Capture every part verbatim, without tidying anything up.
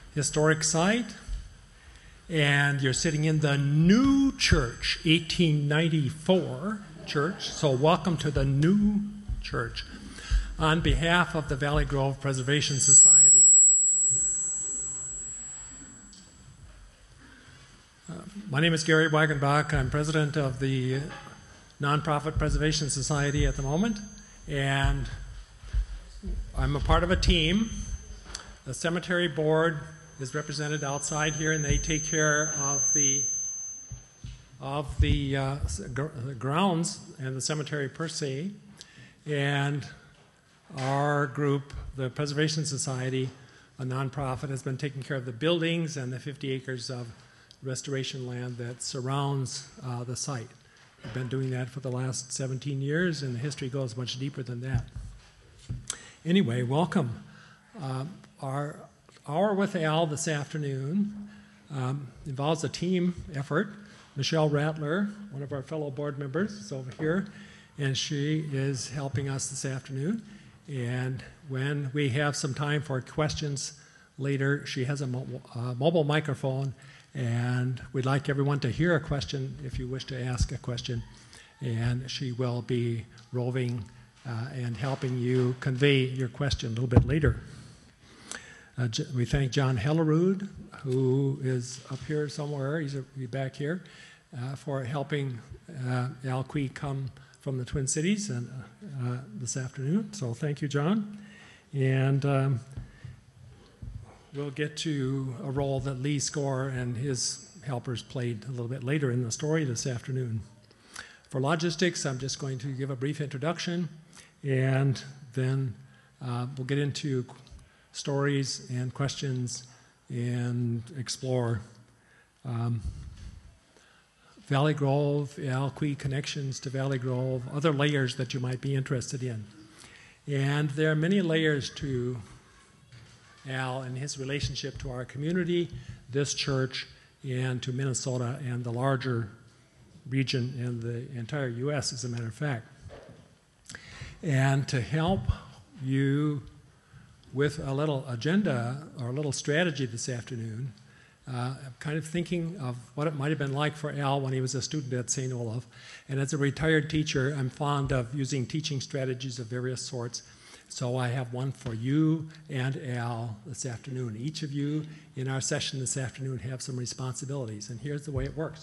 historic site, and you're sitting in the new church, eighteen ninety-four church, so welcome to the new church on behalf of the Valley Grove Preservation Society. Uh, my name is Gary Wagenbach. I'm president of the Nonprofit Preservation Society at the moment, and I'm a part of a team. The cemetery board is represented outside here, and they take care of the of the, uh, gr the grounds and the cemetery per se. And our group, the Preservation Society, a nonprofit, has been taking care of the buildings and the fifty acres of restoration land that surrounds uh, the site. We've been doing that for the last seventeen years, and the history goes much deeper than that. Anyway, welcome. Uh, our hour with Al this afternoon um, involves a team effort. Michelle Rattler, one of our fellow board members, is over here, and she is helping us this afternoon. And when we have some time for questions later, she has a mo uh, mobile microphone, and we'd like everyone to hear a question if you wish to ask a question. And she will be roving uh, and helping you convey your question a little bit later. Uh, we thank John Hellerud, who is up here somewhere, he's, a, he's back here, uh, for helping uh, Al Quie come from the Twin Cities and, uh, this afternoon. So thank you, John. And um, we'll get to a role that Lee Score and his helpers played a little bit later in the story this afternoon. For logistics, I'm just going to give a brief introduction, and then uh, we'll get into stories and questions and explore um, Valley Grove, Al Quie connections to Valley Grove, other layers that you might be interested in. And there are many layers to Al and his relationship to our community, this church, and to Minnesota and the larger region and the entire U S, as a matter of fact. And to help you with a little agenda or a little strategy this afternoon, uh, I'm kind of thinking of what it might have been like for Al when he was a student at Saint Olaf. And as a retired teacher, I'm fond of using teaching strategies of various sorts. So I have one for you and Al this afternoon. Each of you in our session this afternoon have some responsibilities, and here's the way it works.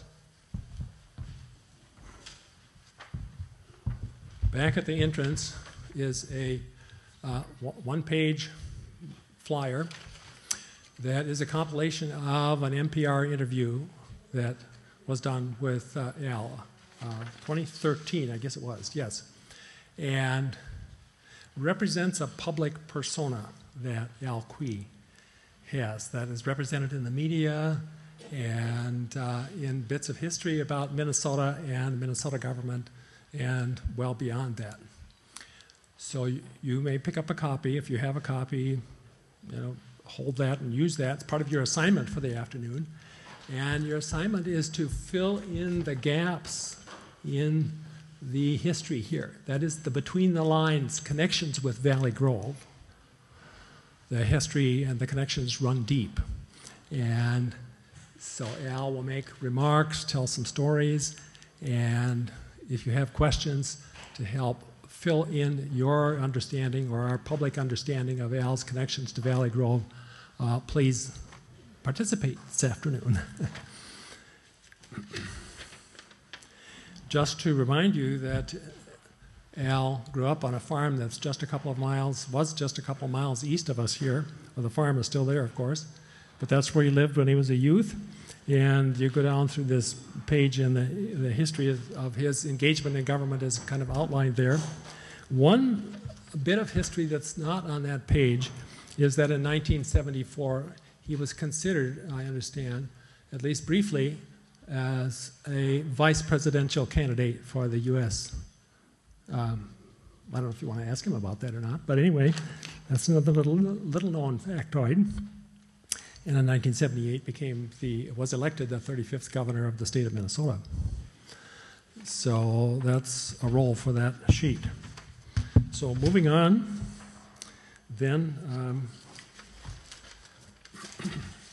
Back at the entrance is a uh, one-page flyer that is a compilation of an N P R interview that was done with uh, Al, uh, twenty thirteen, I guess it was, yes, and represents a public persona that Al Quie has that is represented in the media and uh, in bits of history about Minnesota and Minnesota government and well beyond that. So you, you may pick up a copy. If you have a copy, you know, hold that and use that. It's part of your assignment for the afternoon. And your assignment is to fill in the gaps in the history here. That is the between the lines connections with Valley Grove. The history and the connections run deep. And so Al will make remarks, tell some stories, and if you have questions to help fill in your understanding or our public understanding of Al's connections to Valley Grove, uh, please participate this afternoon. Just to remind you that Al grew up on a farm that's just a couple of miles, was just a couple of miles east of us here. Well, the farm is still there, of course, but that's where he lived when he was a youth. And you go down through this page, and the, the history of, of his engagement in government is kind of outlined there. One bit of history that's not on that page is that in nineteen seventy-four, he was considered, I understand, at least briefly, as a vice presidential candidate for the U S Um, I don't know if you want to ask him about that or not, but anyway, that's another little, little known factoid. And in nineteen seventy-eight became the, was elected the thirty-fifth governor of the state of Minnesota. So that's a role for that sheet. So moving on, then, um,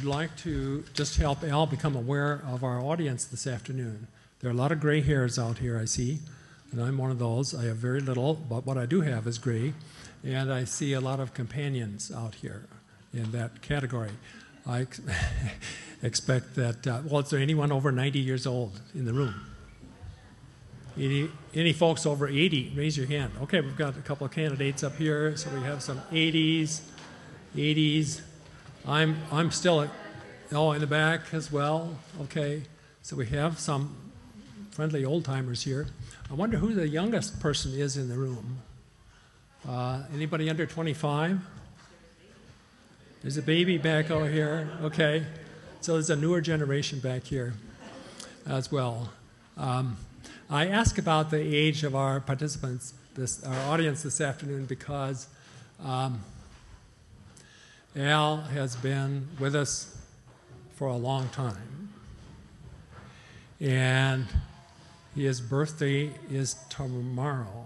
would like to just help Al become aware of our audience this afternoon. There are a lot of gray hairs out here, I see, and I'm one of those. I have very little, but what I do have is gray, and I see a lot of companions out here in that category. I ex expect that, uh, well, is there anyone over ninety years old in the room? Any, any folks over eighty? Raise your hand. Okay, we've got a couple of candidates up here, so we have some eighties, eighties. I'm, I'm still at, oh, in the back as well. Okay, so we have some friendly old-timers here. I wonder who the youngest person is in the room. Uh, anybody under twenty-five? There's a baby back over here. Okay, so there's a newer generation back here as well. Um, I ask about the age of our participants, this, our audience this afternoon, because um, Al has been with us for a long time. And his birthday is tomorrow.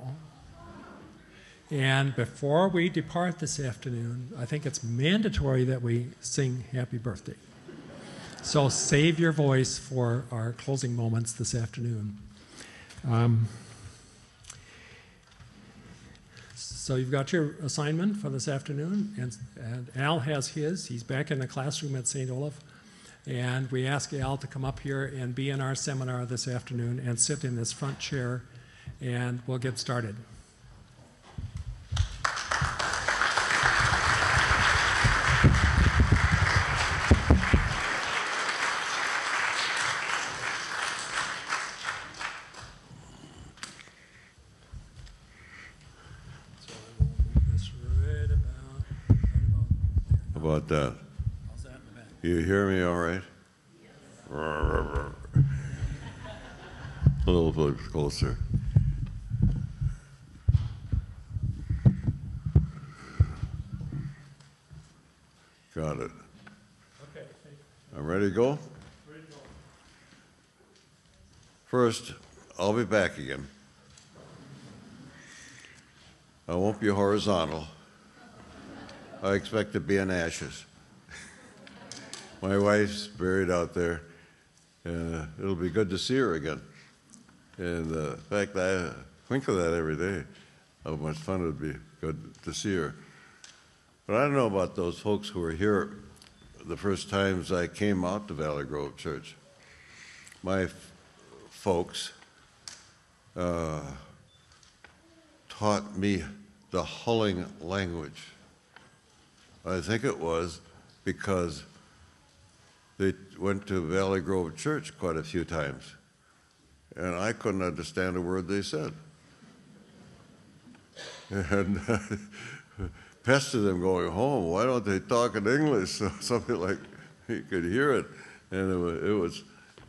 And before we depart this afternoon, I think it's mandatory that we sing happy birthday. So save your voice for our closing moments this afternoon. Um, so you've got your assignment for this afternoon, and, and Al has his. He's back in the classroom at Saint Olaf. And we ask Al to come up here and be in our seminar this afternoon and sit in this front chair, and we'll get started. About that. How's that in the back? You hear me all right? A little bit closer. Got it. Okay, thank you. I'm ready to go? Ready to go. First, I'll be back again. I won't be horizontal. I expect to be in ashes. My wife's buried out there, and uh, it'll be good to see her again. And uh, in fact, I think of that every day, how much fun it would be good to see her. But I don't know about those folks who were here the first times I came out to Valley Grove Church. My f folks uh, taught me the hulling language. I think it was because they went to Valley Grove Church quite a few times, and I couldn't understand a word they said. And uh, pestered them going home, why don't they talk in English? So something like you could hear it, and it was, it was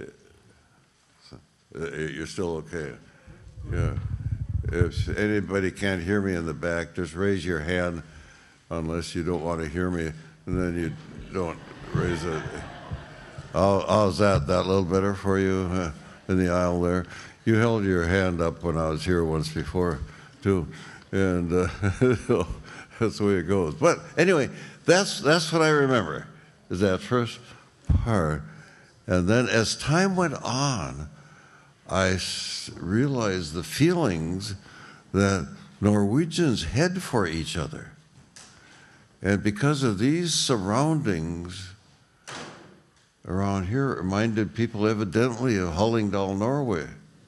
it, you're still okay. Yeah. If anybody can't hear me in the back, just raise your hand. Unless you don't want to hear me, and then you don't raise it. How, how's that? That a little better for you uh, in the aisle there? You held your hand up when I was here once before, too, and uh, that's the way it goes. But anyway, that's that's what I remember, is that first part. And then as time went on, I s realized the feelings that Norwegians had for each other. And because of these surroundings around here, it reminded people evidently of Hallingdal, Norway.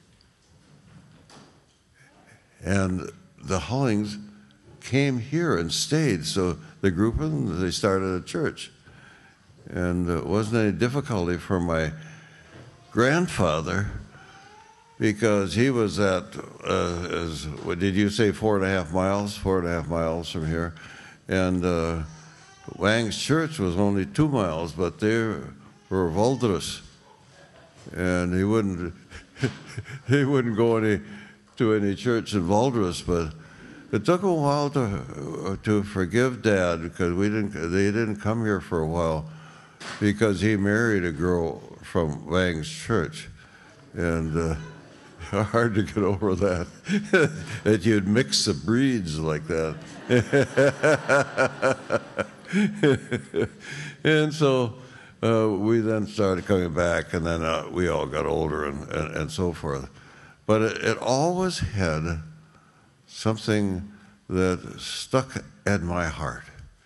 And the Hullings came here and stayed. So the group of them, they started a church. And it wasn't any difficulty for my grandfather, because he was at, uh, as, what did you say, four and a half miles? Four and a half miles from here. And uh, Wang's church was only two miles, but they were Valdres, and he wouldn't he wouldn't go any to any church in Valdres. But it took a while to to forgive Dad, because we didn't they didn't come here for a while, because he married a girl from Wang's church, and. Uh, Hard to get over that, that you'd mix the breeds like that. And so uh, we then started coming back, and then uh, we all got older and, and, and so forth. But it, it always had something that stuck at my heart,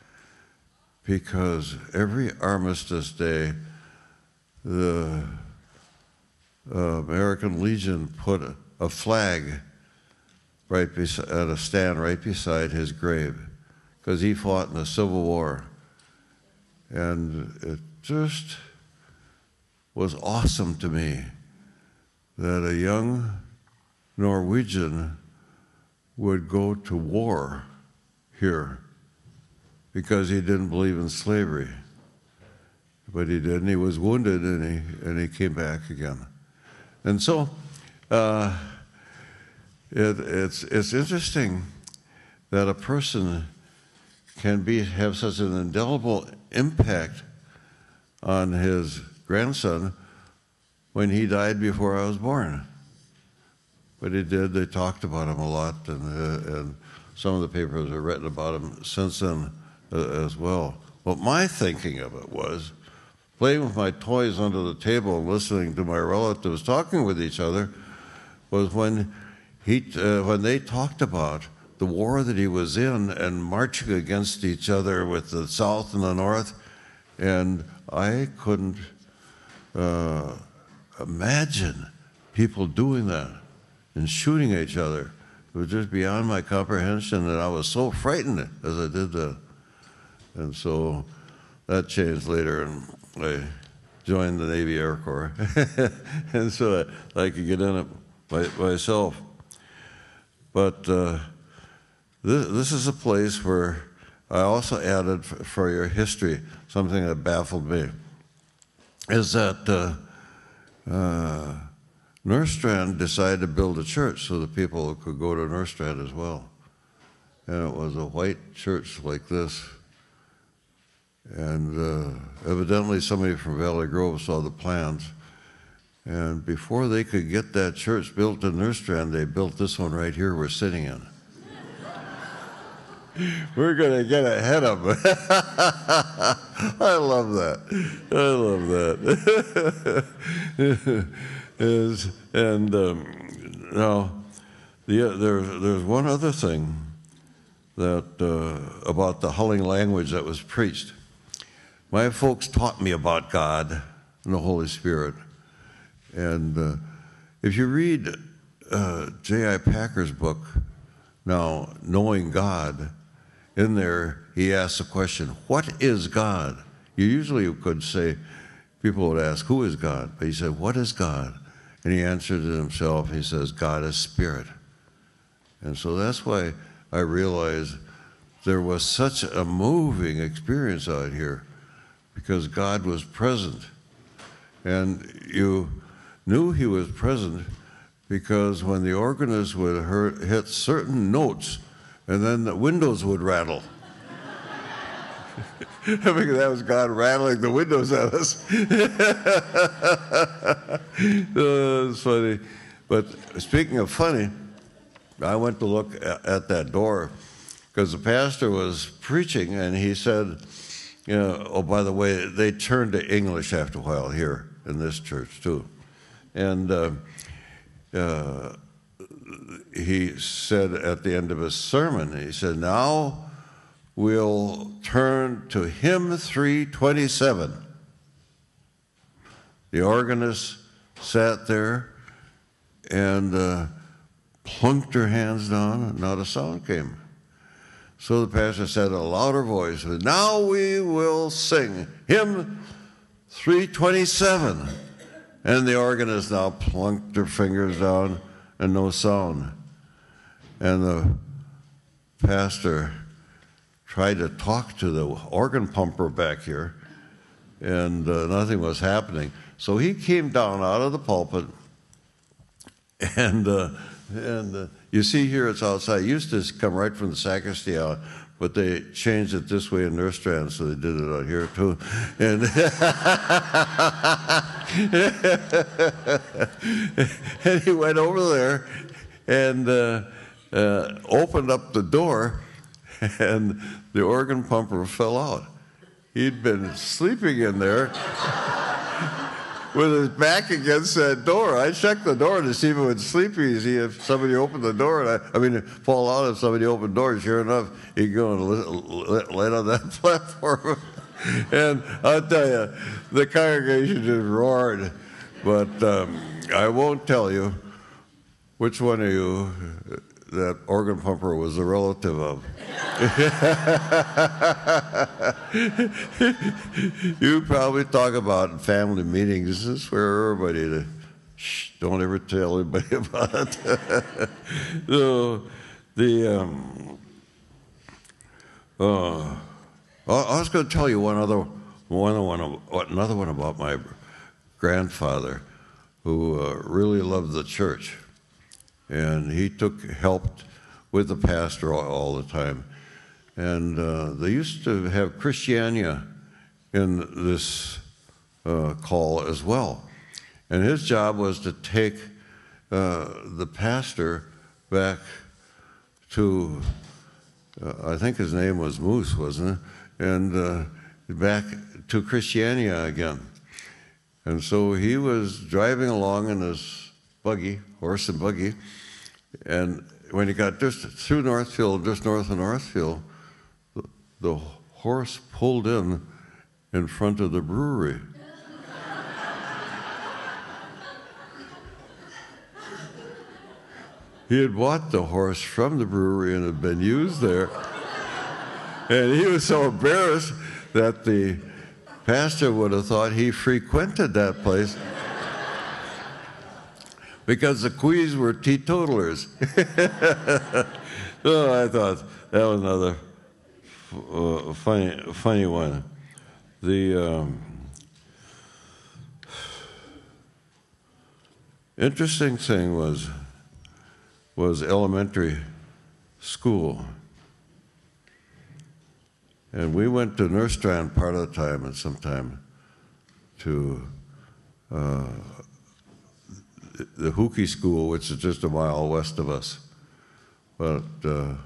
because every Armistice Day, the uh, American Legion put a, a flag right bes- at a stand right beside his grave, because he fought in the Civil War. And it just was awesome to me that a young Norwegian would go to war here because he didn't believe in slavery. But he did, and he was wounded, and he, and he came back again. And so uh, it, it's, it's interesting that a person can be, have such an indelible impact on his grandson when he died before I was born. But he did. They talked about him a lot, and, uh, and some of the papers have written about him since then uh, as well. But my thinking of it was playing with my toys under the table and listening to my relatives talking with each other was when he, uh, when they talked about the war that he was in and marching against each other with the South and the North, and I couldn't uh, imagine people doing that and shooting each other. It was just beyond my comprehension, and I was so frightened as I did that. And so that changed later, and I joined the Navy Air Corps, and so I, I could get in it by, myself. But uh, this, this is a place where I also added for, for your history something that baffled me, is that uh, uh, Norrstrand decided to build a church so that people could go to Norrstrand as well. And it was a white church like this. And uh, evidently somebody from Valley Grove saw the plans. And before they could get that church built in Norrstrand, they built this one right here we're sitting in. We're going to get ahead of them. I love that. I love that. Is, and um, now, the, there, there's one other thing that uh, about the Hulling language that was preached. My folks taught me about God and the Holy Spirit. And uh, if you read uh, J I Packer's book, now, Knowing God, in there he asks the question, what is God? You usually could say, people would ask, who is God? But he said, what is God? And he answered it himself. He says, God is spirit. And so that's why I realized there was such a moving experience out here, because God was present. And you knew he was present because when the organist would hurt, hit certain notes, and then the windows would rattle. I think that was God rattling the windows at us. Oh, it's funny. But speaking of funny, I went to look at, at that door because the pastor was preaching, and he said, you know, oh, by the way, they turned to English after a while here in this church too. And uh, uh, he said at the end of his sermon, he said, now we'll turn to hymn three twenty-seven. The organist sat there and uh, plunked her hands down, and not a sound came. So the pastor said in a louder voice, now we will sing hymn three twenty-seven. And the organist now plunked her fingers down, and no sound. And the pastor tried to talk to the organ pumper back here, and uh, nothing was happening. So he came down out of the pulpit, and uh, and uh, you see here it's outside. It used to come right from the sacristy out, but they changed it this way in Norrstrand, so they did it out here too. And, and he went over there and uh, uh, opened up the door, and the organ pumper fell out. he'd been sleeping in there with his back against that door. I checked the door to see if it was sleepy, see if somebody opened the door. And I, I mean, fall out if somebody opened the door. Sure enough, he'd go and lay on that platform. And I'll tell you, the congregation just roared. But um, I won't tell you which one of you that organ pumper was a relative of. You probably talk about in family meetings. This is for everybody to, shh, don't ever tell anybody about it. So, the, um, uh, I was going to tell you one other, one, one, another one about my grandfather, who uh, really loved the church. And he took, helped with the pastor all, all the time. And uh, they used to have Christiania in this uh, call as well. And his job was to take uh, the pastor back to, uh, I think his name was Moose, wasn't it? And uh, back to Christiania again. And so he was driving along in his buggy, horse and buggy, and when he got just through Northfield, just north of Northfield, the, the horse pulled in in front of the brewery. He had bought the horse from the brewery and had been used there. And he was so embarrassed that the pastor would have thought he frequented that place because the Quees were teetotalers. So I thought that was another uh, funny, funny one. The um, interesting thing was was elementary school. And we went to Nerstrand part of the time and sometime to uh, the Hookie School, which is just a mile west of us. But uh,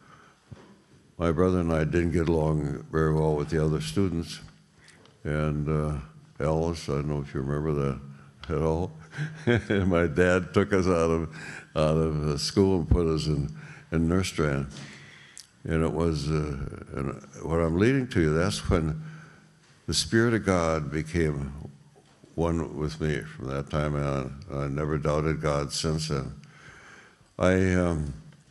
my brother and I didn't get along very well with the other students. And uh, Alice, I don't know if you remember that at all. And my dad took us out of out of school and put us in, in Nerstrand. And it was, uh, and what I'm leading to you, that's when the Spirit of God became one with me from that time on. I never doubted God since then. I um,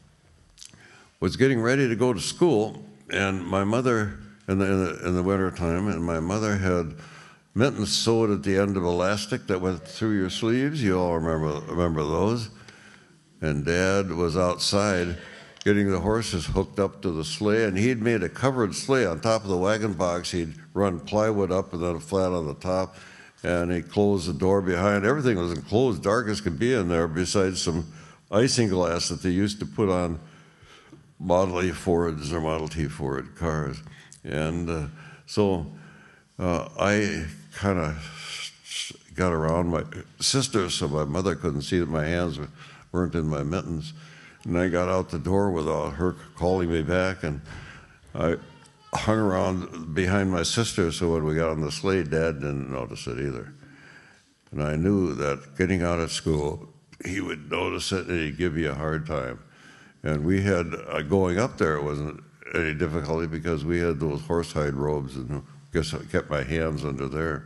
was getting ready to go to school, and my mother, in the, in the, in the winter time, and my mother had mittens sewed at the end of elastic that went through your sleeves. You all remember, remember those. And Dad was outside getting the horses hooked up to the sleigh, and he'd made a covered sleigh on top of the wagon box. He'd run plywood up and then flat on the top, and he closed the door behind. Everything was enclosed, dark as could be in there, besides some icing glass that they used to put on Model A Fords or Model T Ford cars. And uh, so uh, I kind of got around my sister so my mother couldn't see that my hands weren't in my mittens. And I got out the door without her calling me back, and I hung around behind my sister, so when we got on the sleigh, Dad didn't notice it either. And I knew that getting out of school, he would notice it and he'd give me a hard time. And we had, uh, going up there, it wasn't any difficulty because we had those horsehide robes, and I guess I kept my hands under there.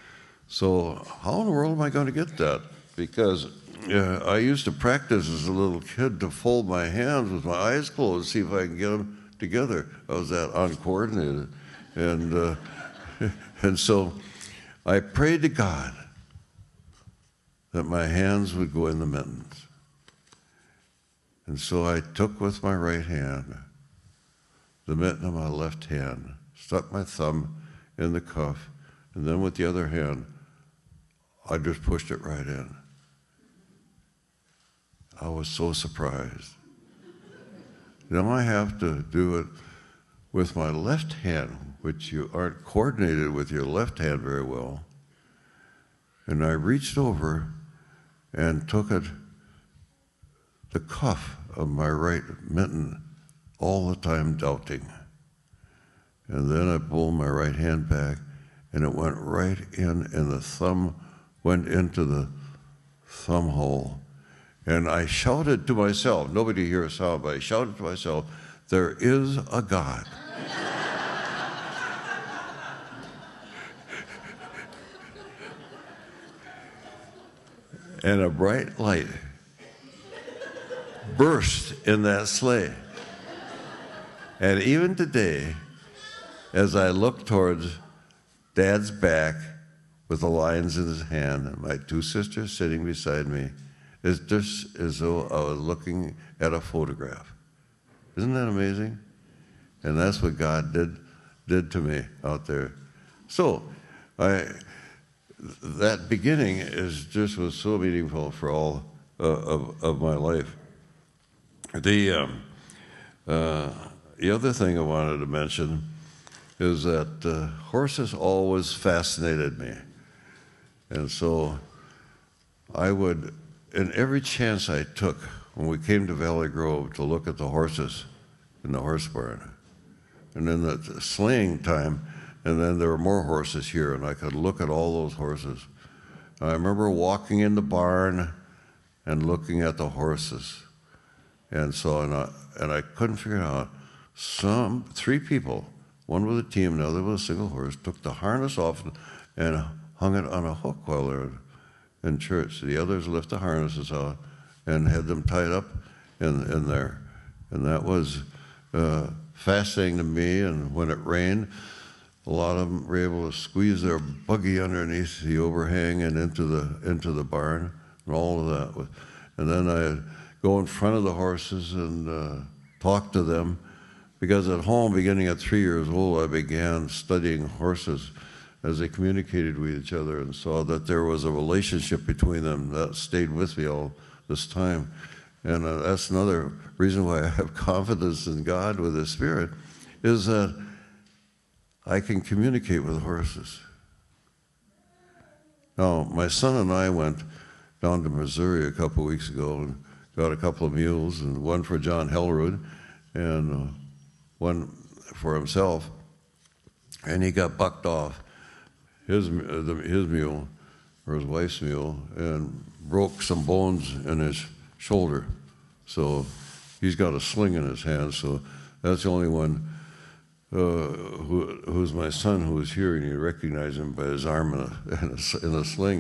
So how in the world am I going to get that? Because Uh, I used to practice as a little kid to fold my hands with my eyes closed, see if I can get them together. I was that uncoordinated. And, uh, and so I prayed to God that my hands would go in the mittens. And so I took with my right hand the mitten of my left hand, stuck my thumb in the cuff, and then with the other hand, I just pushed it right in. I was so surprised. Now I have to do it with my left hand, which you aren't coordinated with your left hand very well. And I reached over and took it, the cuff of my right mitten, all the time doubting. And then I pulled my right hand back, and it went right in, and the thumb went into the thumb hole. And I shouted to myself, nobody here saw it, but I shouted to myself, there is a God. And a bright light burst in that sleigh. And even today, as I look towards Dad's back with the lines in his hand and my two sisters sitting beside me, it's just as though I was looking at a photograph. Isn't that amazing? And that's what God did did to me out there. So, I that beginning is just was so meaningful for all uh, of of my life. The um, uh, the other thing I wanted to mention is that uh, horses always fascinated me, and so I would, in every chance I took when we came to Valley Grove to look at the horses in the horse barn, and then the, the slaying time, and then there were more horses here, and I could look at all those horses. I remember walking in the barn and looking at the horses, and so and I, and I couldn't figure out. Some three people, one with a team, another with a single horse, took the harness off and, and hung it on a hook while they were in church. The others left the harnesses out and had them tied up in, in there. And that was uh, fascinating to me. And when it rained, a lot of them were able to squeeze their buggy underneath the overhang and into the into the barn and all of that. And then I'd go in front of the horses and uh, talk to them. Because at home, beginning at three years old, I began studying horses as they communicated with each other and saw that there was a relationship between them that stayed with me all this time. And uh, that's another reason why I have confidence in God with His Spirit, is that I can communicate with horses. Now, my son and I went down to Missouri a couple of weeks ago and got a couple of mules, and one for John Helrud, and uh, one for himself, and he got bucked off his the, his mule, or his wife's mule, and broke some bones in his shoulder. So he's got a sling in his hand. So that's the only one uh, who, who's my son, who was here, and you recognize him by his arm in a, in a, in a sling.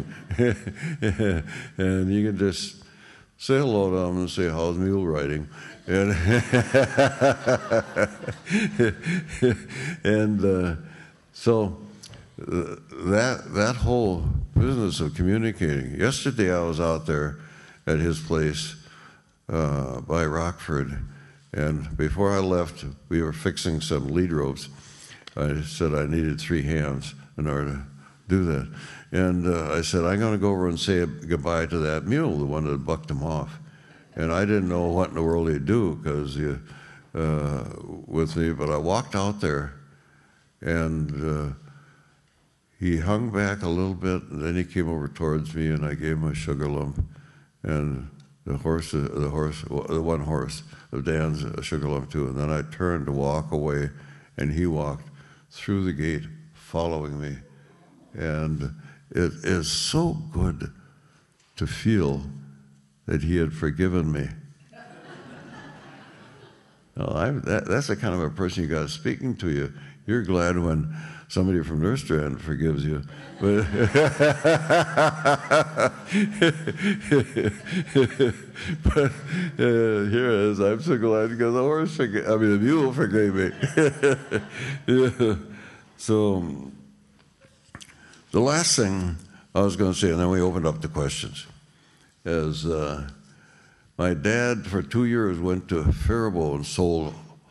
And you can just say hello to him and say, how's mule riding? And, and uh, so uh, that that whole business of communicating. Yesterday I was out there at his place uh, by Rockford, and before I left, we were fixing some lead ropes. I said I needed three hands in order to do that. And uh, I said, I'm going to go over and say goodbye to that mule, the one that bucked him off. And I didn't know what in the world he'd do because uh, with me, but I walked out there, and uh, he hung back a little bit, and then he came over towards me, and I gave him a sugar lump, and the horse, uh, the horse, the one horse of Dan's a sugar lump too. And then I turned to walk away, and he walked through the gate, following me, and it is so good to feel that he had forgiven me. Well, I, that, that's the kind of a person you got speaking to you. You're glad when somebody from Nerstrand forgives you. But, but uh, here it is. I'm so glad because the horse forgave, I mean, the mule forgave me. Yeah. So the last thing I was going to say, and then we opened up the questions, is uh, my dad for two years went to Faribault and sold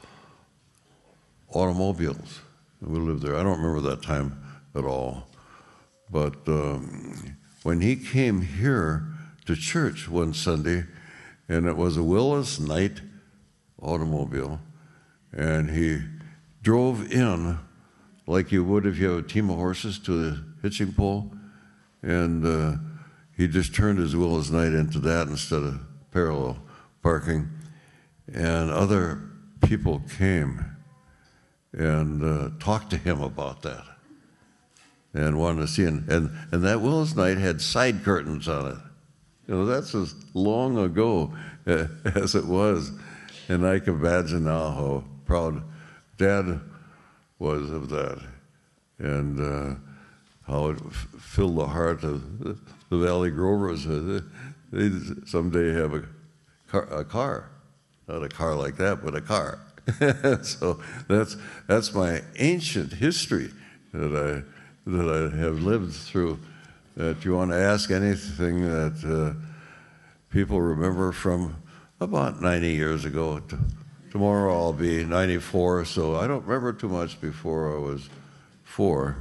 automobiles. We lived there. I don't remember that time at all. But um, when he came here to church one Sunday, and it was a Willis Knight automobile, and he drove in like you would if you have a team of horses to the hitching pole, and uh, he just turned his Willis Knight into that instead of parallel parking, and other people came. and uh, talked to him about that, and wanted to see it. And, and, and that Willis Knight had side curtains on it. You know, that's as long ago uh, as it was. And I can imagine now how proud Dad was of that, and uh, how it f filled the heart of the, the Valley Grovers. Uh, they'd someday have a car, a car, not a car like that, but a car. So that's that's my ancient history that I that I have lived through. If you want to ask anything that uh, people remember from about ninety years ago, t tomorrow I'll be ninety-four, so I don't remember too much before I was four.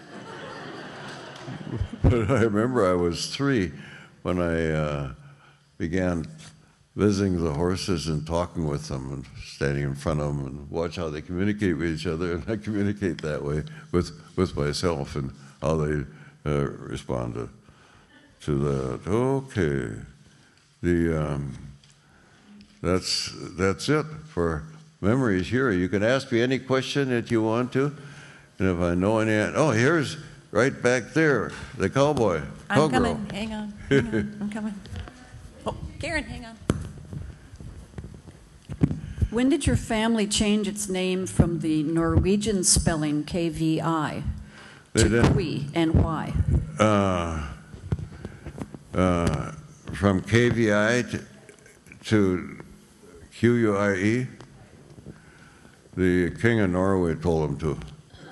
But I remember I was three when I uh, began visiting the horses and talking with them and standing in front of them and watch how they communicate with each other, and I communicate that way with, with myself and how they uh, respond to, to that. Okay, the, um, that's, that's it for memories here. You can ask me any question that you want to, and if I know any, oh, here's right back there, the cowboy, I'm cowgirl. coming, hang on, hang on, I'm coming. Oh, Karen, hang on. When did your family change its name from the Norwegian spelling K V I They to did. Qui, and why? Uh, uh, from K V I to, to Q U I E, the King of Norway told him to.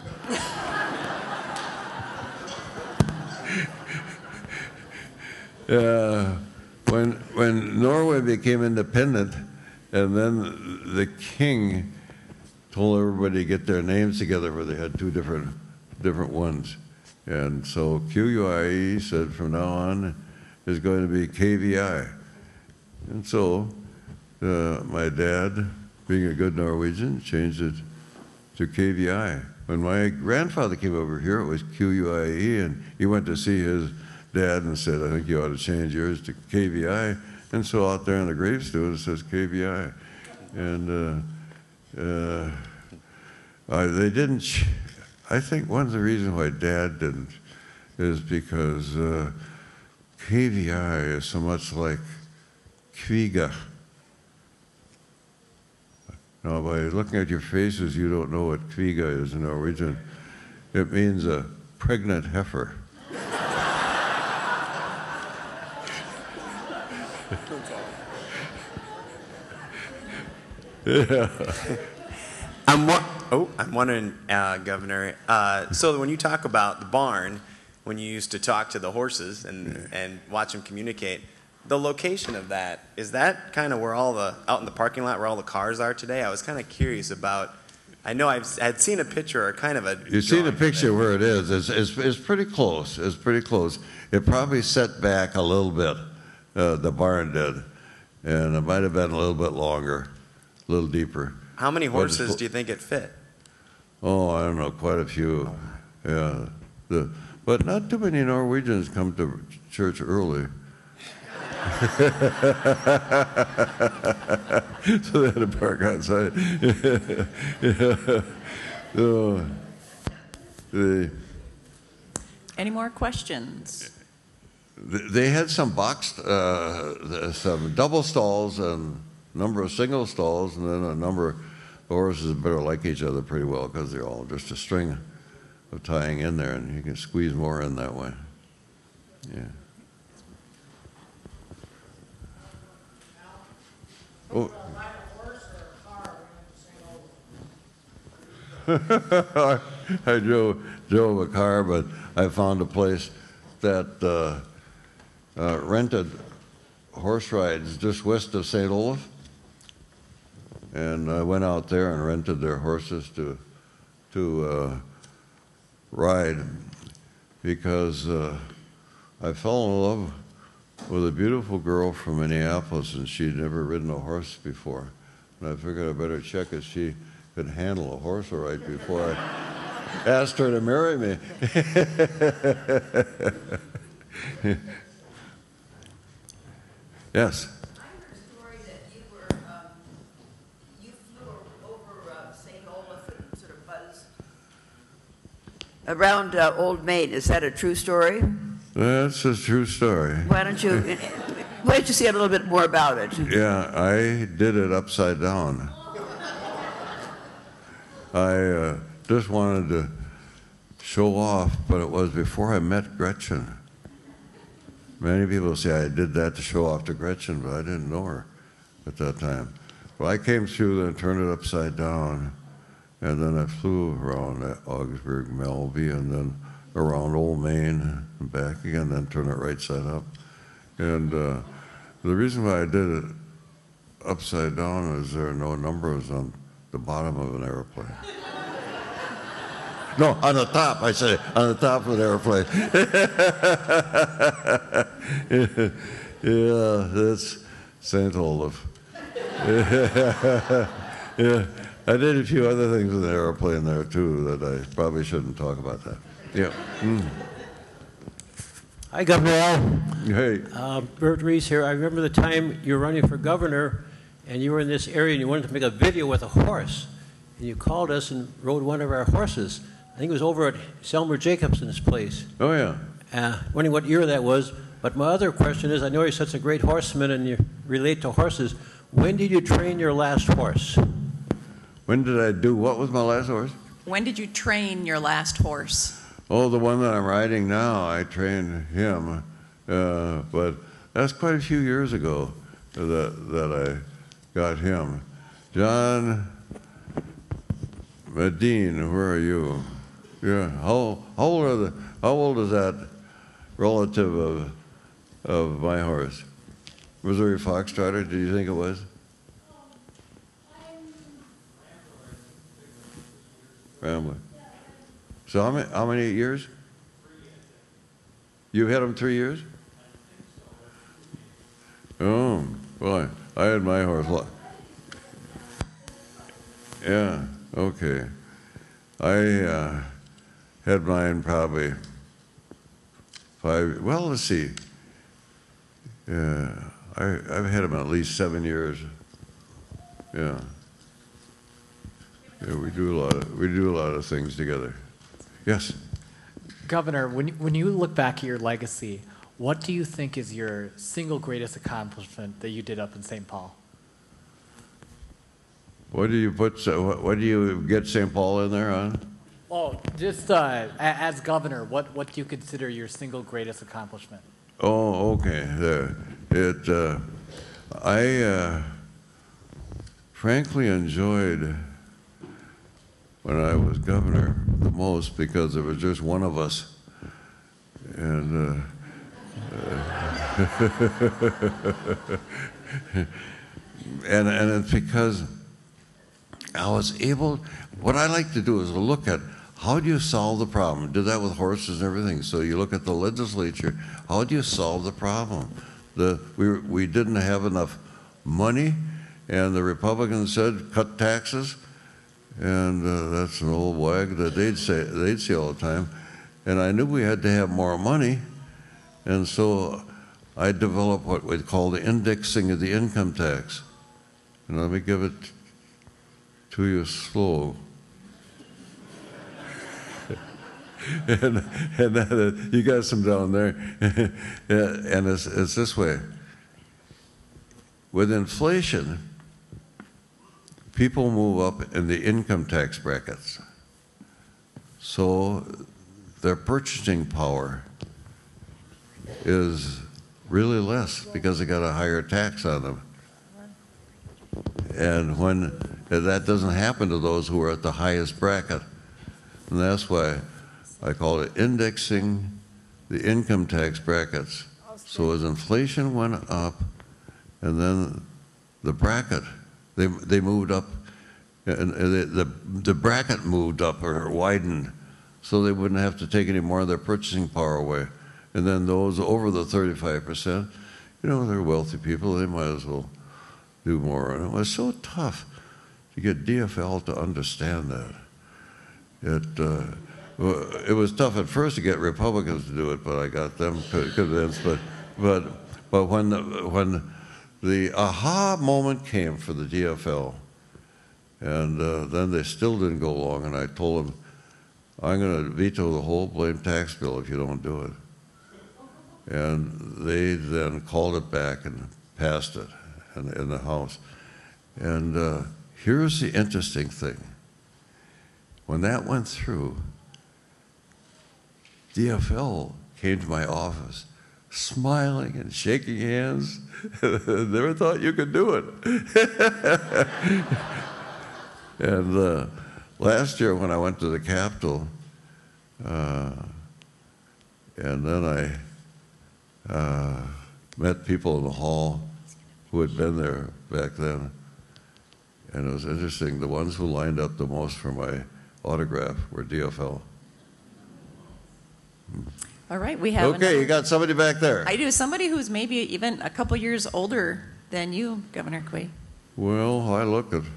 uh, when, when Norway became independent, and then the king told everybody to get their names together, where they had two different, different ones. And so Q U I E said from now on is going to be K V I. And so uh, my dad, being a good Norwegian, changed it to K V I. When my grandfather came over here, it was Q U I E, and he went to see his dad and said, I think you ought to change yours to K V I. And so out there on the gravestone it says K V I. And uh, uh, I, they didn't, ch I think one of the reasons why Dad didn't is because uh, K V I is so much like Kviga. Now, by looking at your faces, you don't know what Kviga is in Norwegian. It means a pregnant heifer. Yeah. I'm oh, I'm wondering, uh, Governor. Uh, so when you talk about the barn, when you used to talk to the horses and and watch them communicate, the location of that, is that kind of where all the out in the parking lot where all the cars are today? I was kind of curious about. I know I've had seen a picture or kind of a. You've seen a picture where it is. It's, it's, it's pretty close. It's pretty close. It probably set back a little bit. Uh, the barn did, and it might have been a little bit longer, a little deeper. How many horses do you think it fit? Oh, I don't know, quite a few. Yeah, the, but not too many Norwegians come to church early. So they had to park outside. Yeah. So, the, Any more questions? they had some boxed, uh, some double stalls and a number of single stalls, and then a number of horses that better like each other pretty well because they're all just a string of tying in there, and you can squeeze more in that way. Yeah. Oh. I drove, drove a car, but I found a place that uh, uh, rented horse rides just west of Saint Olaf, and I went out there and rented their horses to to uh, ride because uh, I fell in love with a beautiful girl from Minneapolis, and she'd never ridden a horse before. And I figured I better check if she could handle a horse all right before I asked her to marry me. Yes? I heard a story that you were, um, you flew over uh, Saint Olaf and sort of butted around uh, Old Main. Is that a true story? That's a true story. Why don't you, why don't you say a little bit more about it? Yeah, I did it upside down. I uh, just wanted to show off, but it was before I met Gretchen. Many people say I did that to show off to Gretchen, but I didn't know her at that time. Well, I came through and turned it upside down, and then I flew around Augsburg, Melby, and then around Old Main and back again, then turn it right side up. And uh, the reason why I did it upside down is there are no numbers on the bottom of an airplane. No, on the top, I said, on the top of an airplane. Yeah, that's Saint Olaf. Yeah, I did a few other things in the airplane there too that I probably shouldn't talk about that. Yeah. Mm. Hi, Governor Al. Hey. Uh, Bert Reese here. I remember the time you were running for governor, and you were in this area, and you wanted to make a video with a horse, and you called us and rode one of our horses. I think it was over at Selmer Jacobson's place. Oh, yeah. Uh, wondering what year that was. But my other question is, I know you're such a great horseman and you relate to horses. When did you train your last horse? When did I do what with my last horse? When did you train your last horse? Oh, the one that I'm riding now, I trained him. Uh, but that's quite a few years ago that, that I got him. John Medine, where are you? Yeah, how, how old are the, how old is that relative of, of my horse? Missouri Foxtrotter, did you think it was? Rambler. So how many, how many years? You've had him three years? Oh, boy, I had my horse. Yeah, okay. I uh, had mine probably five, well, let's see. Yeah, I, I've had him at least seven years. Yeah. Yeah, we do a lot of, we do a lot of things together. Yes? Governor, when, when you look back at your legacy, what do you think is your single greatest accomplishment that you did up in Saint Paul? What do you put, what, what do you get Saint Paul in there on? Oh, just uh, as governor, what, what do you consider your single greatest accomplishment? Oh, okay. There. It, uh, I uh, frankly enjoyed when I was governor the most because there was just one of us. And, uh, uh, and, and it's because I was able, what I like to do is look at how do you solve the problem? Did that with horses and everything. So you look at the legislature, how do you solve the problem? The, we, we didn't have enough money, and the Republicans said, cut taxes, and uh, that's an old wag that they'd say, they'd say all the time. And I knew we had to have more money, and so I developed what we'd call the indexing of the income tax. And let me give it to you slow. and and uh, you got some down there. And it's, it's this way. With inflation, people move up in the income tax brackets. So their purchasing power is really less because they got a higher tax on them. And when that doesn't happen to those who are at the highest bracket. And that's why I call it indexing the income tax brackets. So as inflation went up, and then the bracket, they, they moved up, and the, the, the bracket moved up or widened, so they wouldn't have to take any more of their purchasing power away. And then those over the thirty-five percent, you know, they're wealthy people, they might as well do more. And it was so tough to get D F L to understand that. It, uh, it was tough at first to get Republicans to do it, but I got them convinced. But, but, but when the, when the aha moment came for the D F L, and uh, then they still didn't go along, and I told them, I'm going to veto the whole blame tax bill if you don't do it. And they then called it back and passed it in, in the House. And uh, here's the interesting thing. When that went through, D F L came to my office smiling and shaking hands. Never thought you could do it. And uh, last year when I went to the Capitol, uh, and then I uh, met people in the hall who had been there back then, and it was interesting. The ones who lined up the most for my autograph were D F L. All right, we have Okay, another- you got somebody back there. I do. Somebody who's maybe even a couple years older than you, Governor Quay. Well, I look at.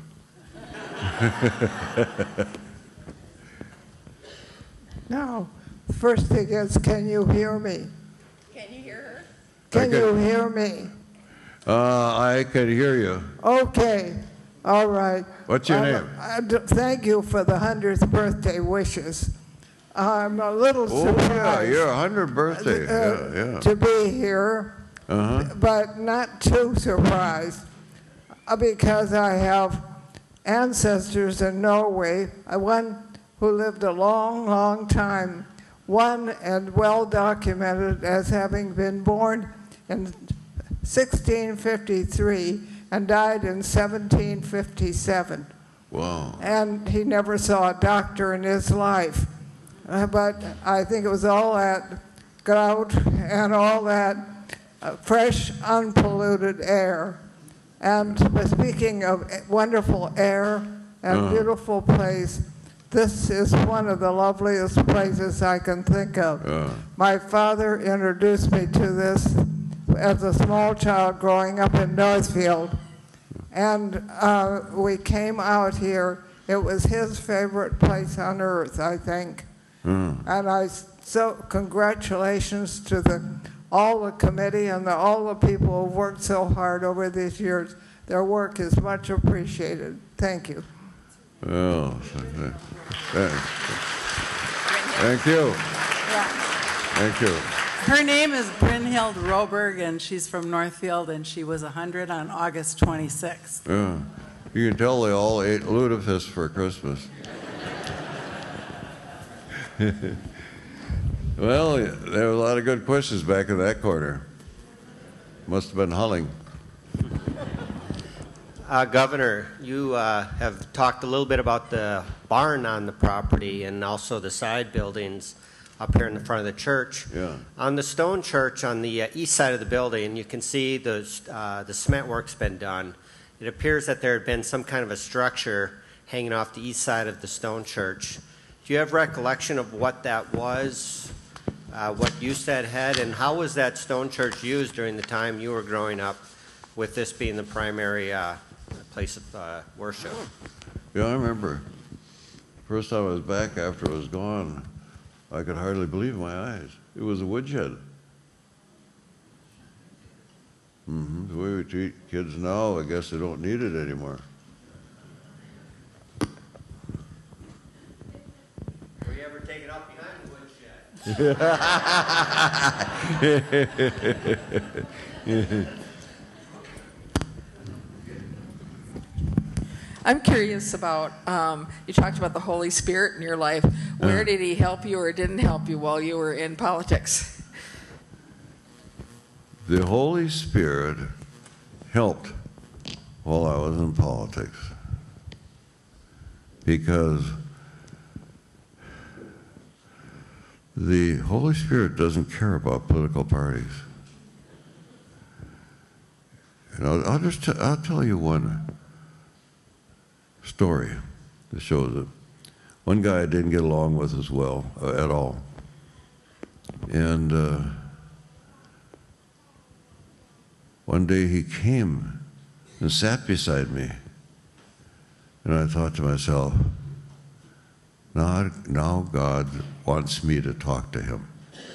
Now, first thing is, can you hear me? Can you hear her? Can I you can- hear me? Uh, I can hear you. Okay, all right. What's your Um, name? I d- thank you for the hundredth birthday wishes. I'm a little Oh, surprised yeah, your hundredth birthday. uh, Yeah, yeah. to be here, Uh-huh. but not too surprised uh, because I have ancestors in Norway, uh, one who lived a long, long time, one and well documented as having been born in sixteen fifty-three and died in seventeen fifty-seven. Wow. And he never saw a doctor in his life. Uh, but I think it was all that grout and all that uh, fresh, unpolluted air. And speaking of wonderful air and Uh. beautiful place, this is one of the loveliest places I can think of. Uh. My father introduced me to this as a small child growing up in Northfield. And uh, we came out here. It was his favorite place on earth, I think. Mm. And I so congratulations to the all the committee and the, all the people who worked so hard over these years. Their work is much appreciated. Thank you. Oh, thank, thank you. Thank you. Her name is Brynhild Roberg, and she's from Northfield, and she was one hundred on August twenty-sixth. Yeah. You can tell they all ate lutefisk for Christmas. Well, there were a lot of good questions back in that corner. Must have been Hulling. Uh, Governor, you uh, have talked a little bit about the barn on the property and also the side buildings up here in the front of the church. Yeah. On the stone church on the uh, east side of the building, you can see the, uh, the cement work's been done. It appears that there had been some kind of a structure hanging off the east side of the stone church. Do you have recollection of what that was, uh, what use that had, and how was that stone church used during the time you were growing up, with this being the primary uh, place of uh, worship? Yeah, I remember. First time I was back after it was gone, I could hardly believe my eyes. It was a woodshed. Mm-hmm. The way we treat kids now, I guess they don't need it anymore. Were you ever taken up behind the woodshed? I'm curious about, um, you talked about the Holy Spirit in your life. Where Uh. did he help you or didn't help you while you were in politics? The Holy Spirit helped while I was in politics because the Holy Spirit doesn't care about political parties. And I'll, I'll just t- I'll tell you one story that shows it. One guy I didn't get along with as well uh, at all, and uh, one day he came and sat beside me, and I thought to myself, now, now God wants me to talk to him.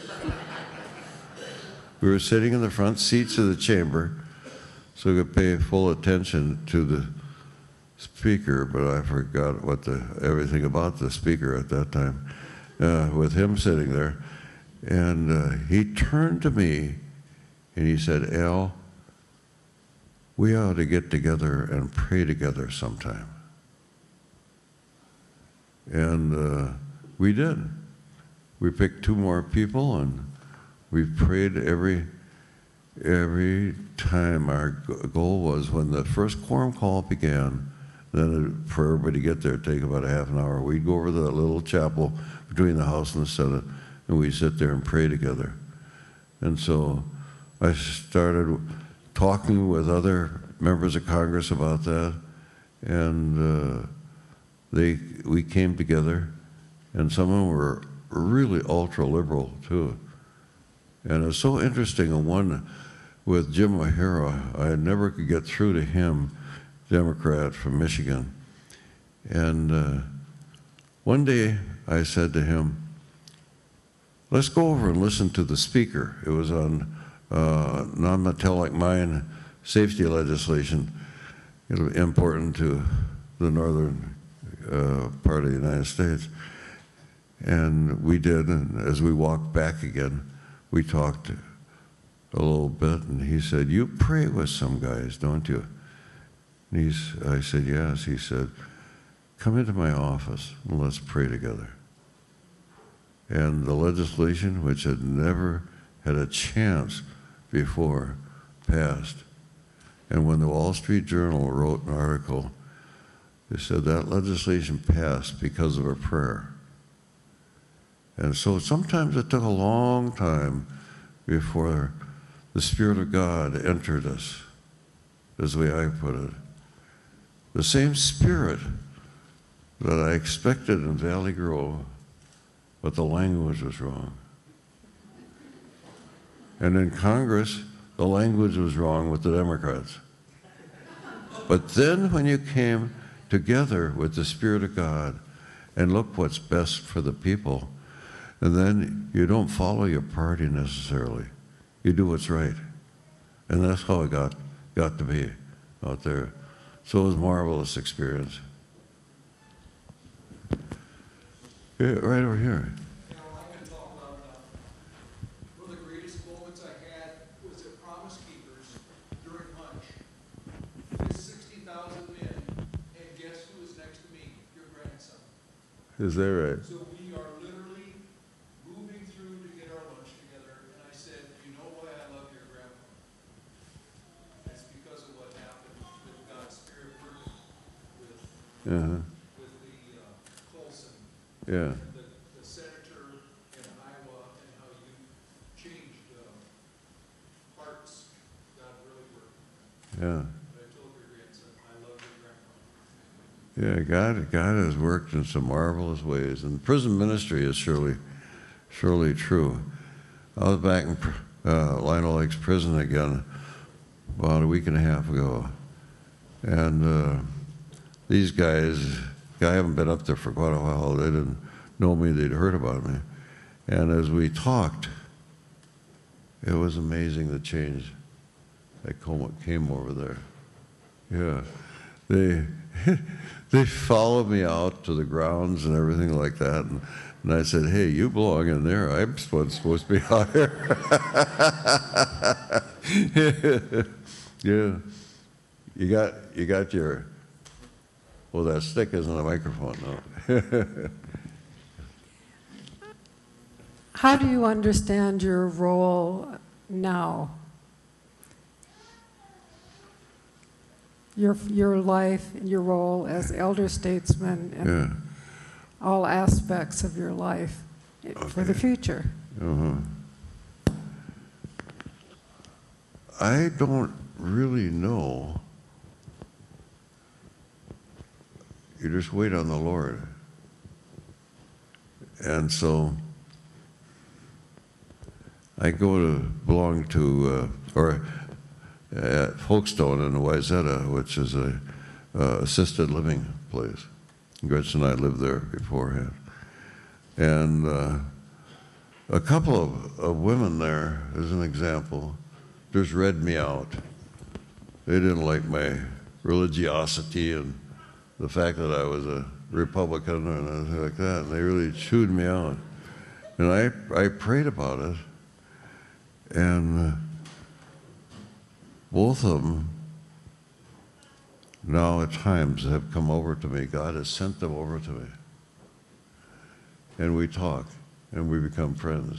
We were sitting in the front seats of the chamber, so we could pay full attention to the speaker, but I forgot what the everything about the speaker at that time. uh, with him sitting there. And uh, he turned to me and he said, Al, we ought to get together and pray together sometime. And uh, we did. We picked two more people, and we prayed every every time. Our goal was when the first quorum call began, then for everybody to get there, it'd take about a half an hour. We'd go over to that little chapel between the House and the Senate, and we'd sit there and pray together. And so I started talking with other members of Congress about that, and uh, they we came together, and some of them were really ultra-liberal, too. And it was so interesting, and one with Jim O'Hara, I never could get through to him, Democrat from Michigan. And uh, one day I said to him, let's go over and listen to the speaker. It was on uh, non-metallic mine safety legislation, important to the northern uh, part of the United States. And we did, and as we walked back again, we talked a little bit, and he said, you pray with some guys, don't you? And he's, I said, yes. He said, come into my office and let's pray together. And the legislation, which had never had a chance before, passed. And when the Wall Street Journal wrote an article, they said that legislation passed because of a prayer. And so sometimes it took a long time before the Spirit of God entered us, is the way I put it. The same Spirit that I expected in Valley Grove, but the language was wrong. And in Congress, the language was wrong with the Democrats. But then when you came together with the Spirit of God and look what's best for the people, and then you don't follow your party necessarily. You do what's right. And that's how it got, got to be out there. So it was a marvelous experience. Yeah, right over here. Is that right? So we are literally moving through to get our lunch together, and I said, you know why I love your grandpa? It's because of what happened with God's Spirit working with, uh-huh. with the uh, Colson, yeah. the, the senator in Iowa, and how you changed uh, hearts. God really worked. Yeah. Yeah, God, God has worked in some marvelous ways, and prison ministry is surely, surely true. I was back in uh, Lionel Lakes Prison again about a week and a half ago, and uh, these guys, I haven't been up there for quite a while. They didn't know me; they'd heard about me, and as we talked, it was amazing the change that came over there. Yeah, they. They followed me out to the grounds and everything like that, and, and I said, hey, you belong in there. I'm supposed to be out here. Yeah. You got, you got your, well, that stick isn't a microphone, no. How do you understand your role now? Your, your life, your role as elder statesman, and yeah. all aspects of your life okay. for the future. Uh-huh. I don't really know. You just wait on the Lord. And so I go to belong to, uh, or at Folkestone in Wayzata, which is a uh, assisted living place. Gretchen and I lived there beforehand. And uh, a couple of, of women there, as an example, just read me out. They didn't like my religiosity and the fact that I was a Republican and anything like that, and they really chewed me out. And I, I prayed about it, and uh, both of them now at times have come over to me. God has sent them over to me. And we talk, and we become friends.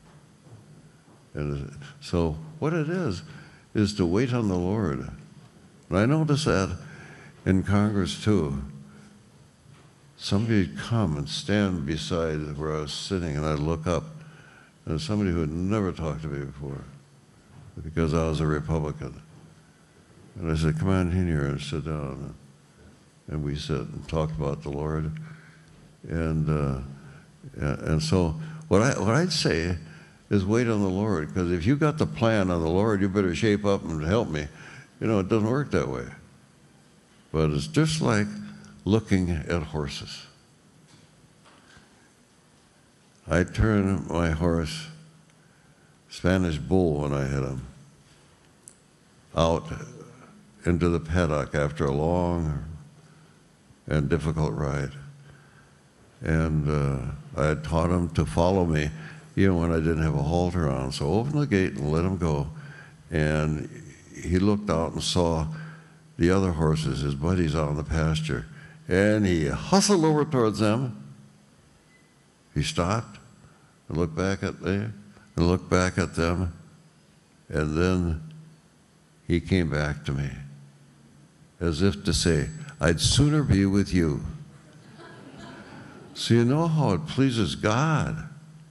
And so what it is, is to wait on the Lord. And I noticed that in Congress too. Somebody would come and stand beside where I was sitting, and I'd look up, and there's somebody who had never talked to me before, because I was a Republican. And I said, come on in here and sit down. And we sit and talk about the Lord. And uh, and so what, I, what I'd say is wait on the Lord, because if you got the plan on the Lord, you better shape up and help me. You know, it doesn't work that way. But it's just like looking at horses. I turn my horse, Spanish bull when I hit him, out into the paddock after a long and difficult ride. And uh, I had taught him to follow me even when I didn't have a halter on. So I opened the gate and let him go. And he looked out and saw the other horses, his buddies, out in the pasture. And he hustled over towards them. He stopped and looked back at me and looked back at them. And then he came back to me, as if to say, I'd sooner be with you. So you know how it pleases God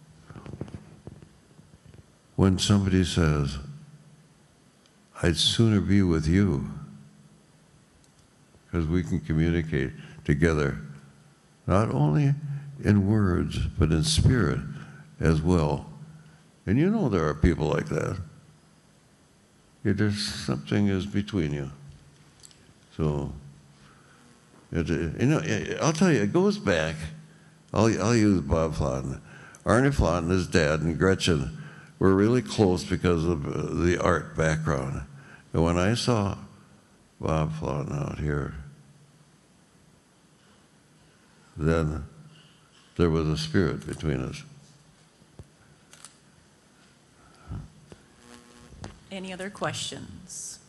when somebody says, I'd sooner be with you, because we can communicate together, not only in words, but in spirit as well. And you know there are people like that. Yeah, there's something is between you. So, it, you know, I'll tell you, it goes back. I'll, I'll use Bob Flodden. Arnie Flodden, his dad, and Gretchen were really close because of the art background. And when I saw Bob Flodden out here, then there was a spirit between us. Any other questions?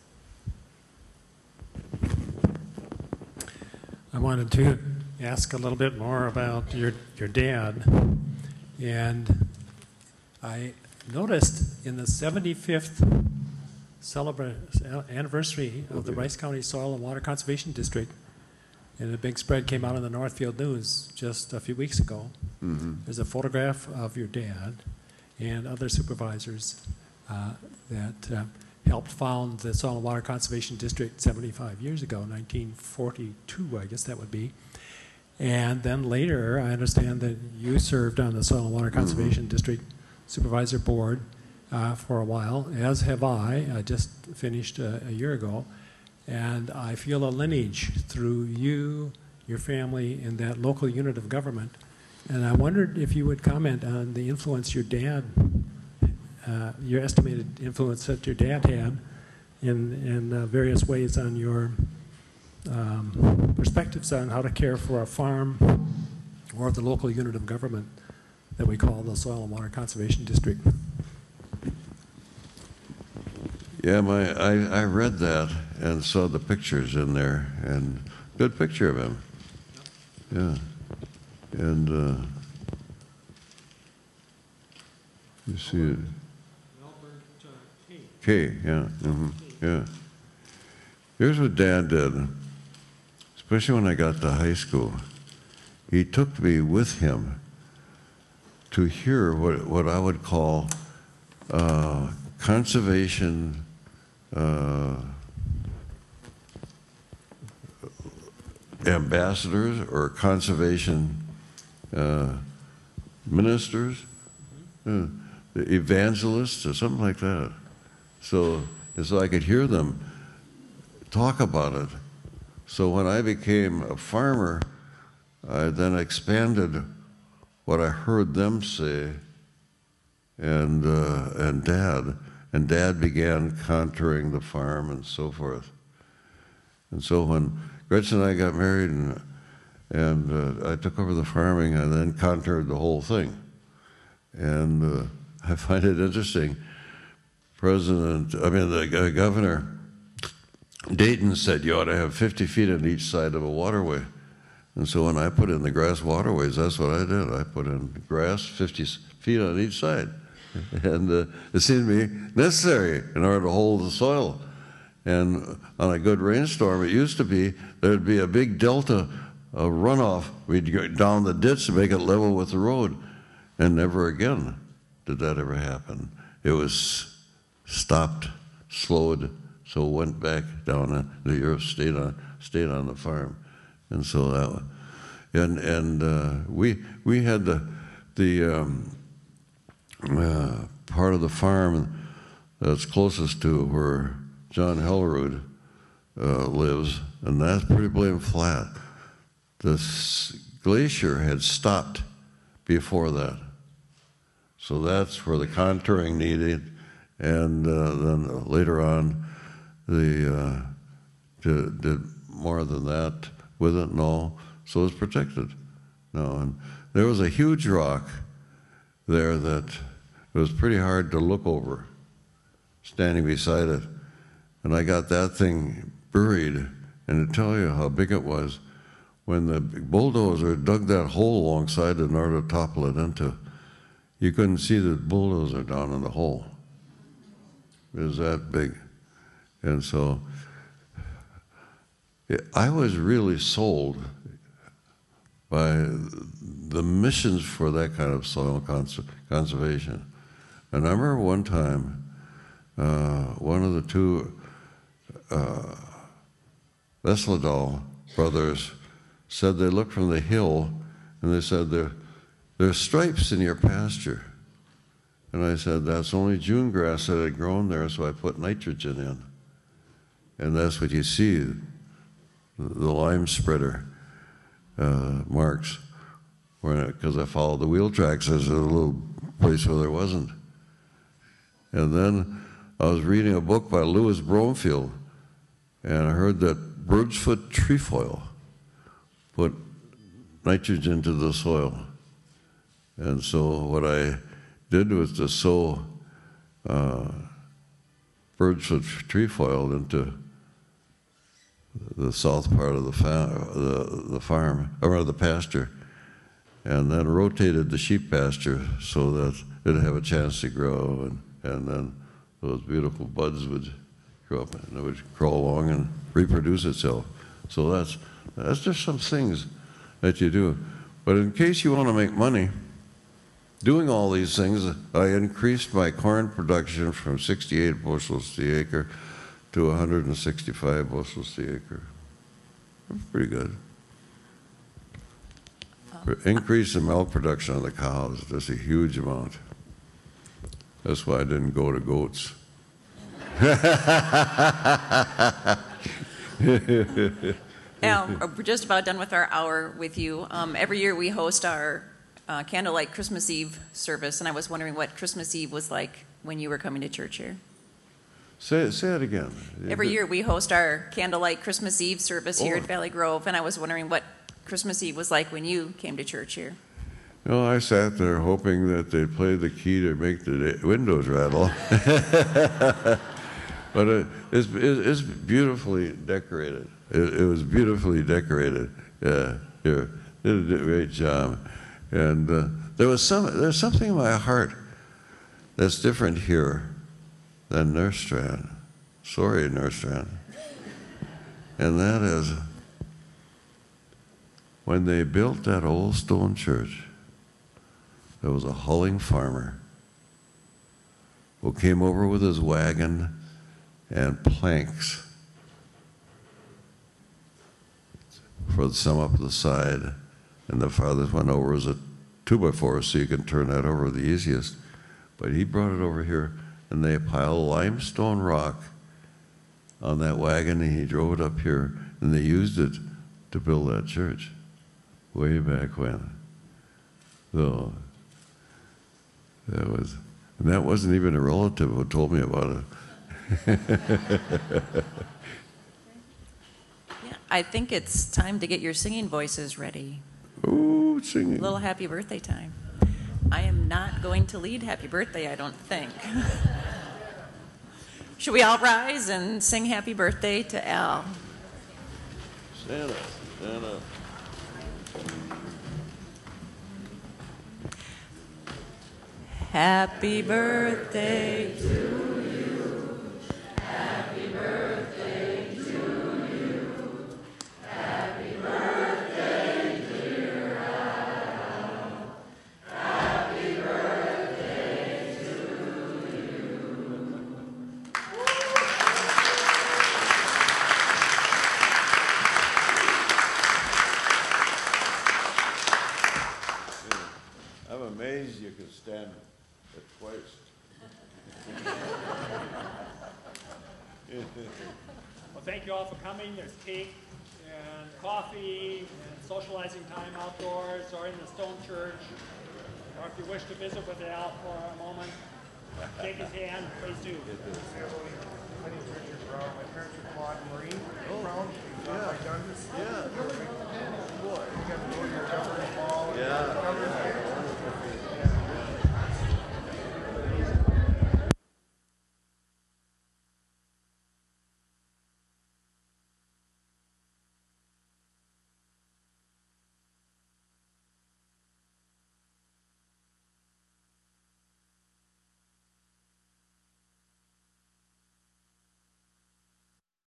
I wanted to ask a little bit more about your, your dad. And I noticed in the seventy-fifth celebra- anniversary of the Rice County Soil and Water Conservation District, and a big spread came out in the Northfield News just a few weeks ago. Mm-hmm. There's a photograph of your dad and other supervisors uh, that uh, helped found the Soil and Water Conservation District seventy-five years ago, nineteen forty-two, I guess that would be. And then later, I understand that you served on the Soil and Water Conservation mm-hmm. District Supervisor Board uh, for a while, as have I. I just finished a, a year ago. And I feel a lineage through you, your family, and that local unit of government. And I wondered if you would comment on the influence your dad, uh, your estimated influence that your dad had in, in uh, various ways on your um, perspectives on how to care for a farm or the local unit of government that we call the Soil and Water Conservation District. Yeah, my I, I read that and saw the pictures in there, and good picture of him. Yeah, and uh, you see it. K, yeah, mm-hmm, yeah. Here's what Dad did, especially when I got to high school. He took me with him to hear what what I would call uh, conservation. Uh, ambassadors or conservation uh, ministers, uh, the evangelists or something like that. So, so I could hear them talk about it. So when I became a farmer, I then expanded what I heard them say, and uh, and Dad. And Dad began contouring the farm and so forth. And so when Gretchen and I got married and, and uh, I took over the farming, I then contoured the whole thing. And uh, I find it interesting. President, I mean, the uh, governor, Dayton said you ought to have fifty feet on each side of a waterway. And so when I put in the grass waterways, that's what I did. I put in grass fifty feet on each side. And uh, it seemed to be necessary in order to hold the soil. And on a good rainstorm, it used to be there'd be a big delta of runoff. We'd go down the ditch to make it level with the road. And never again did that ever happen. It was stopped, slowed, so it went back down, and the earth stayed on, stayed on the farm. And so that, and and uh, we we had the the um, uh, part of the farm that's closest to where John Hellerud uh, lives, and that's pretty blame flat. The s- glacier had stopped before that, so that's where the contouring needed, and uh, then later on, the uh, did, did more than that with it, no, so it's protected. No, and there was a huge rock there that it was pretty hard to look over, standing beside it. And I got that thing buried, and to tell you how big it was, when the bulldozer dug that hole alongside it in order to topple it into, you couldn't see the bulldozer down in the hole. It was that big. And so I was really sold by the missions for that kind of soil cons- conservation. And I remember one time, uh, one of the two uh, Vesladal brothers said they looked from the hill and they said, there, there are stripes in your pasture. And I said, that's only June grass that had grown there, so I put nitrogen in. And that's what you see, the lime spreader uh, marks, because I followed the wheel tracks. There's a little place where there wasn't. And then I was reading a book by Louis Bromfield, and I heard that bird's foot trefoil put nitrogen into the soil. And so what I did was to sow uh, bird's foot trefoil into the south part of the, fa- the, the farm, or the pasture, and then rotated the sheep pasture so that it'd have a chance to grow, and, and then those beautiful buds would grow up and it would crawl along and reproduce itself. So that's, that's just some things that you do. But in case you want to make money, doing all these things, I increased my corn production from sixty-eight bushels to the acre to one hundred sixty-five bushels to the acre. That's pretty good. Um, Increase in milk production on the cows, just a huge amount. That's why I didn't go to goats. Al, we're just about done with our hour with you. Um, every year we host our uh, candlelight Christmas Eve service, and I was wondering what Christmas Eve was like when you were coming to church here. Say, say it again. Every year we host our candlelight Christmas Eve service here Oh. at Valley Grove, and I was wondering what Christmas Eve was like when you came to church here. You know, I sat there hoping that they'd play the key to make the windows rattle. But it, it's, it's beautifully decorated. It, it was beautifully decorated. Yeah, you did a great job. And uh, there was some, there's something in my heart that's different here than Nerstrand. Sorry, Nerstrand. And that is, when they built that old stone church, there was a hulling farmer who came over with his wagon and planks for some up the side, and the farthest one over is a two by four, so you can turn that over the easiest. But he brought it over here, and they piled limestone rock on that wagon, and he drove it up here, and they used it to build that church way back when. So that was, and that wasn't even a relative who told me about it. Yeah, I think it's time to get your singing voices ready. Ooh, singing. A little happy birthday time. I am not going to lead happy birthday, I don't think. Should we all rise and sing happy birthday to Al? Stand up, stand up. Happy birthday to you. Happy birthday to you. Happy birthday, dear Al. Happy birthday to you. I'm amazed you could stand it twice. Well, thank you all for coming. There's cake and coffee and socializing time outdoors or in the Stone Church. Or if you wish to visit with Al for a moment, shake his hand, please do. My name's Richard Brown.